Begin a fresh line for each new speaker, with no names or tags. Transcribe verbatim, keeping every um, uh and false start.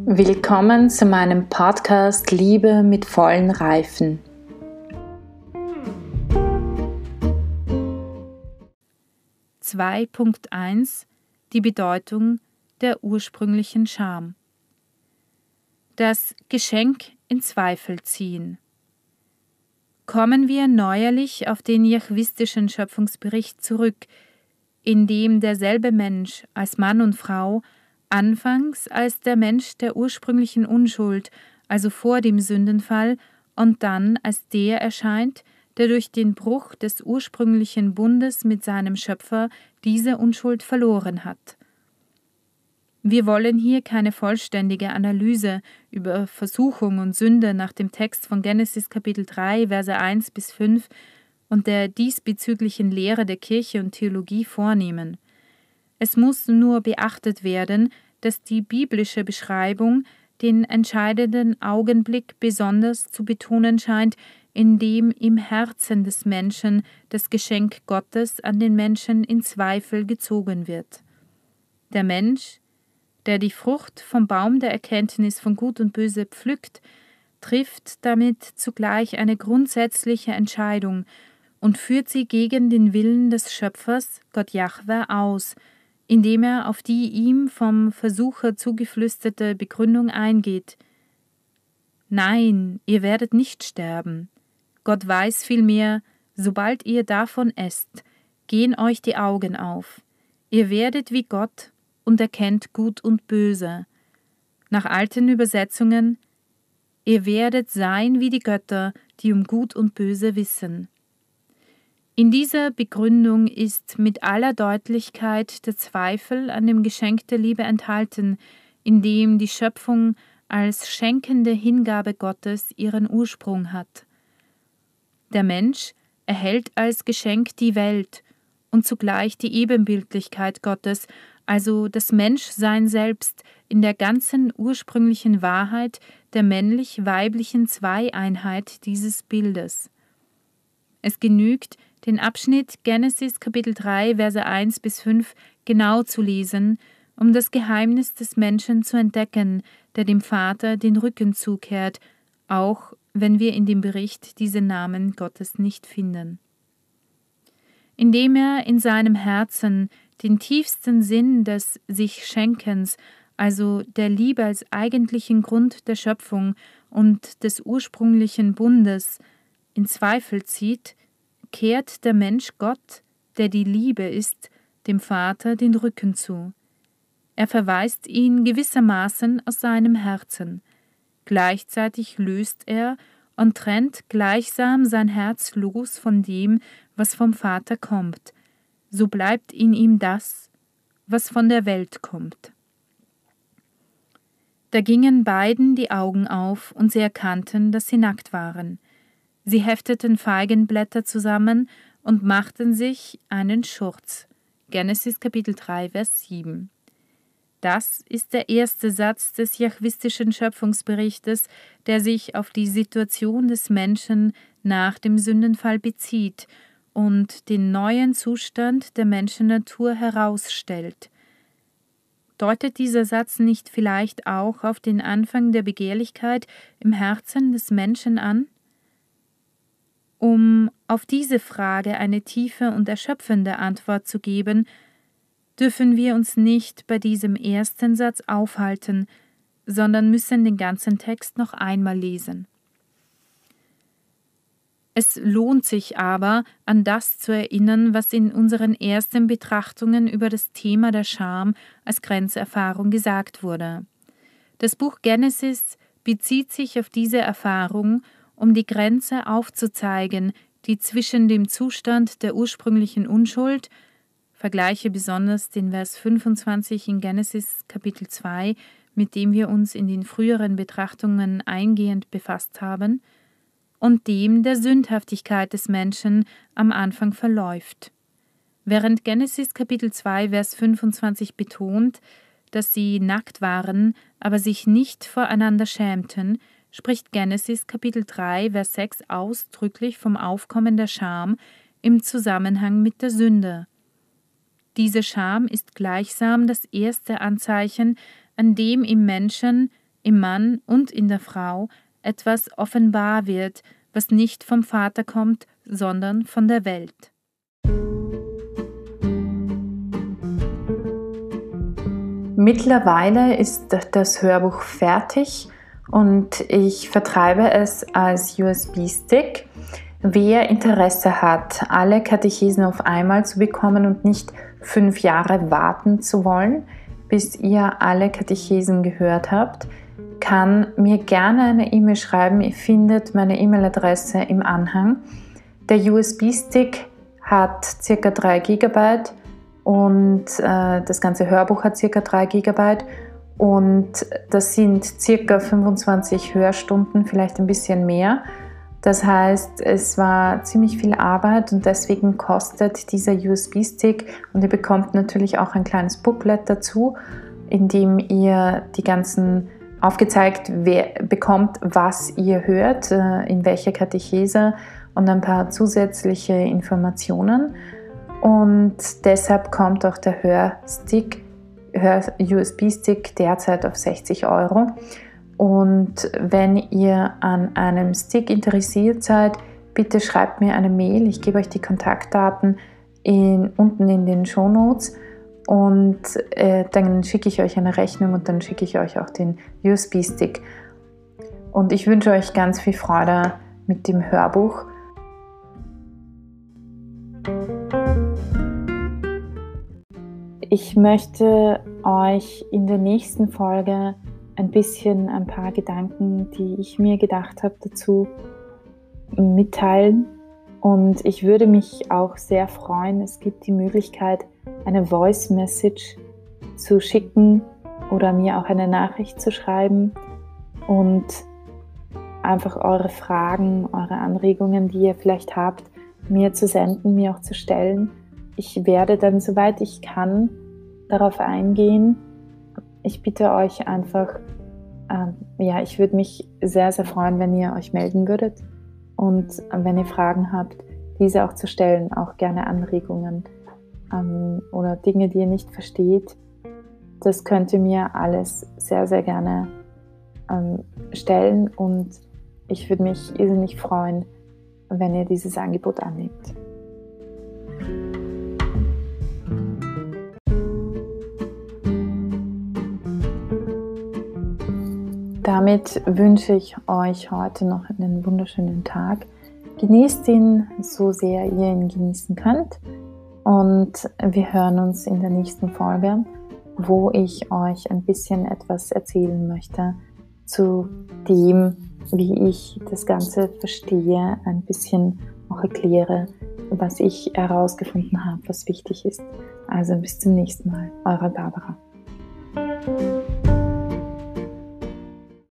Willkommen zu meinem Podcast Liebe mit vollen Reifen.
zwei Punkt eins Die Bedeutung der ursprünglichen Scham. Das Geschenk in Zweifel ziehen. Kommen wir neuerlich auf den jahwistischen Schöpfungsbericht zurück, in dem derselbe Mensch als Mann und Frau anfangs als der Mensch der ursprünglichen Unschuld, also vor dem Sündenfall, und dann als der erscheint, der durch den Bruch des ursprünglichen Bundes mit seinem Schöpfer diese Unschuld verloren hat. Wir wollen hier keine vollständige Analyse über Versuchung und Sünde nach dem Text von Genesis Kapitel drei, Verse eins bis fünf und der diesbezüglichen Lehre der Kirche und Theologie vornehmen. Es muss nur beachtet werden, dass die biblische Beschreibung den entscheidenden Augenblick besonders zu betonen scheint, in dem im Herzen des Menschen das Geschenk Gottes an den Menschen in Zweifel gezogen wird. Der Mensch, der die Frucht vom Baum der Erkenntnis von Gut und Böse pflückt, trifft damit zugleich eine grundsätzliche Entscheidung und führt sie gegen den Willen des Schöpfers, Gott Jahwe, aus, indem er auf die ihm vom Versucher zugeflüsterte Begründung eingeht. Nein, ihr werdet nicht sterben. Gott weiß vielmehr, sobald ihr davon esst, gehen euch die Augen auf. Ihr werdet wie Gott und erkennt Gut und Böse. Nach alten Übersetzungen, ihr werdet sein wie die Götter, die um Gut und Böse wissen. In dieser Begründung ist mit aller Deutlichkeit der Zweifel an dem Geschenk der Liebe enthalten, in dem die Schöpfung als schenkende Hingabe Gottes ihren Ursprung hat. Der Mensch erhält als Geschenk die Welt und zugleich die Ebenbildlichkeit Gottes, also das Menschsein selbst in der ganzen ursprünglichen Wahrheit der männlich-weiblichen Zweieinheit dieses Bildes. Es genügt, den Abschnitt Genesis Kapitel drei, Verse eins bis fünf genau zu lesen, um das Geheimnis des Menschen zu entdecken, der dem Vater den Rücken zukehrt, auch wenn wir in dem Bericht diese Namen Gottes nicht finden. Indem er in seinem Herzen den tiefsten Sinn des Sich-Schenkens, also der Liebe als eigentlichen Grund der Schöpfung und des ursprünglichen Bundes, in Zweifel zieht, kehrt der Mensch Gott, der die Liebe ist, dem Vater den Rücken zu. Er verweist ihn gewissermaßen aus seinem Herzen. Gleichzeitig löst er und trennt gleichsam sein Herz los von dem, was vom Vater kommt. So bleibt in ihm das, was von der Welt kommt. Da gingen beiden die Augen auf, und sie erkannten, dass sie nackt waren. Sie hefteten Feigenblätter zusammen und machten sich einen Schurz. Genesis Kapitel drei, Vers sieben. Das ist der erste Satz des jahwistischen Schöpfungsberichtes, der sich auf die Situation des Menschen nach dem Sündenfall bezieht und den neuen Zustand der Menschennatur herausstellt. Deutet dieser Satz nicht vielleicht auch auf den Anfang der Begehrlichkeit im Herzen des Menschen an? Um auf diese Frage eine tiefe und erschöpfende Antwort zu geben, dürfen wir uns nicht bei diesem ersten Satz aufhalten, sondern müssen den ganzen Text noch einmal lesen. Es lohnt sich aber, an das zu erinnern, was in unseren ersten Betrachtungen über das Thema der Scham als Grenzerfahrung gesagt wurde. Das Buch Genesis bezieht sich auf diese Erfahrung, um die Grenze aufzuzeigen, die zwischen dem Zustand der ursprünglichen Unschuld, vergleiche besonders den Vers fünfundzwanzig in Genesis Kapitel zwei, mit dem wir uns in den früheren Betrachtungen eingehend befasst haben, und dem der Sündhaftigkeit des Menschen am Anfang verläuft. Während Genesis Kapitel zwei, Vers fünfundzwanzig betont, dass sie nackt waren, aber sich nicht voreinander schämten, spricht Genesis Kapitel drei, Vers sechs ausdrücklich vom Aufkommen der Scham im Zusammenhang mit der Sünde. Diese Scham ist gleichsam das erste Anzeichen, an dem im Menschen im Mann und in der Frau etwas offenbar wird, was nicht vom Vater kommt, sondern von der Welt.
Mittlerweile ist das Hörbuch fertig und ich vertreibe es als U S B-Stick. Wer Interesse hat, alle Katechesen auf einmal zu bekommen und nicht fünf Jahre warten zu wollen, bis ihr alle Katechesen gehört habt, kann mir gerne eine E-Mail schreiben. Ihr findet meine E-Mail-Adresse im Anhang. Der U S B-Stick hat ca. drei Gigabyte und äh, das ganze Hörbuch hat ca. drei Gigabyte und das sind ca. fünfundzwanzig Hörstunden, vielleicht ein bisschen mehr. Das heißt, es war ziemlich viel Arbeit und deswegen kostet dieser U S B-Stick, und ihr bekommt natürlich auch ein kleines Booklet dazu, in dem ihr die ganzen aufgezeigt wer, bekommt, was ihr hört, in welcher Katechese und ein paar zusätzliche Informationen. Und deshalb kommt auch der Hörstick, Hör-U S B-Stick derzeit auf sechzig Euro. Und wenn ihr an einem Stick interessiert seid, bitte schreibt mir eine Mail. Ich gebe euch die Kontaktdaten in, unten in den Shownotes und äh, dann schicke ich euch eine Rechnung und dann schicke ich euch auch den U S B-Stick. Und ich wünsche euch ganz viel Freude mit dem Hörbuch. Ich möchte euch in der nächsten Folge ein bisschen ein paar Gedanken, die ich mir gedacht habe, dazu mitteilen. Und ich würde mich auch sehr freuen, es gibt die Möglichkeit, eine Voice Message zu schicken oder mir auch eine Nachricht zu schreiben und einfach eure Fragen, eure Anregungen, die ihr vielleicht habt, mir zu senden, mir auch zu stellen. Ich werde dann, soweit ich kann, darauf eingehen. Ich bitte euch einfach, ähm, ja, ich würde mich sehr, sehr freuen, wenn ihr euch melden würdet und äh, wenn ihr Fragen habt, diese auch zu stellen, auch gerne Anregungen ähm, oder Dinge, die ihr nicht versteht. Das könnt ihr mir alles sehr, sehr gerne ähm, stellen und ich würde mich irrsinnig freuen, wenn ihr dieses Angebot annehmt. Damit wünsche ich euch heute noch einen wunderschönen Tag. Genießt ihn so sehr ihr ihn genießen könnt und wir hören uns in der nächsten Folge, wo ich euch ein bisschen etwas erzählen möchte zu dem, wie ich das Ganze verstehe, ein bisschen auch erkläre, was ich herausgefunden habe, was wichtig ist. Also bis zum nächsten Mal, eure Barbara.